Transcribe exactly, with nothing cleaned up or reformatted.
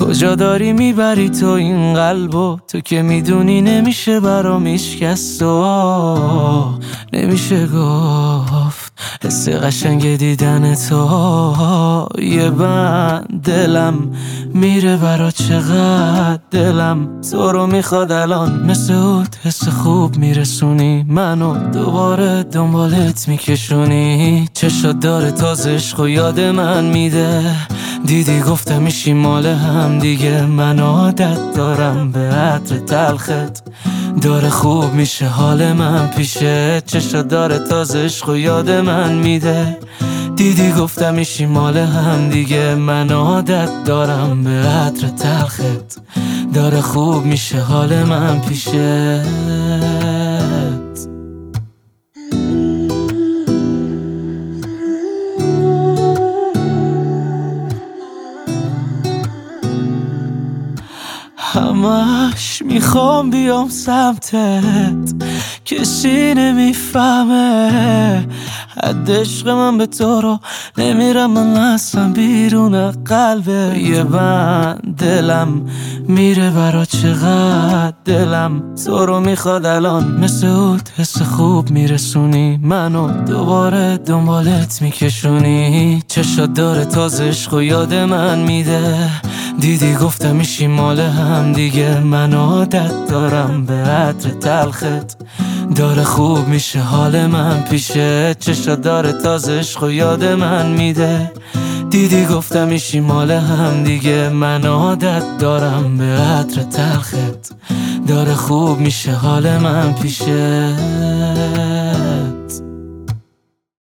کجا داری میبری تو این قلبو؟ تو که میدونی نمیشه برام هیچکس تو نمیشه گفت حس قشنگ دیدن تو. یه بند دلم میره برا چقدر دلم تو رو میخواد الان، مثل اود حس خوب میرسونی منو دوباره دنبالت میکشونی. چشات داره تازه عشق و یاد من میده، دیدی گفتم میشی مال هم دیگه. من عادت دارم به عطر تلخت، داره خوب میشه حال من پیشه. چشات داره تازه عشق و یاد من میده، دیدی گفتم میشی مال هم دیگه. من عادت دارم به عطر تلخت، داره خوب میشه حال من پیشه. همش میخوام بیام سمتت، کسی نمیفهمه حد عشق من به تو رو نمیرم من اصلا بیرون قلبه. یه بند دلم میره برا چقدر دلم تو رو میخواد الان، مثل اود حس خوب میرسونی منو دوباره دنبالت میکشونی. چشات داره تازه عشق و یاد من میده، دیدی گفتم میشی مال هم دیگه. من عادت دارم به عطر تلخت، داره خوب میشه حال من پیشه. چشات داره تازه عشق و یاد من میده، دیدی گفتم میشی مال هم دیگه. من عادت دارم به عطر تلخت، داره خوب میشه حال من پیشه.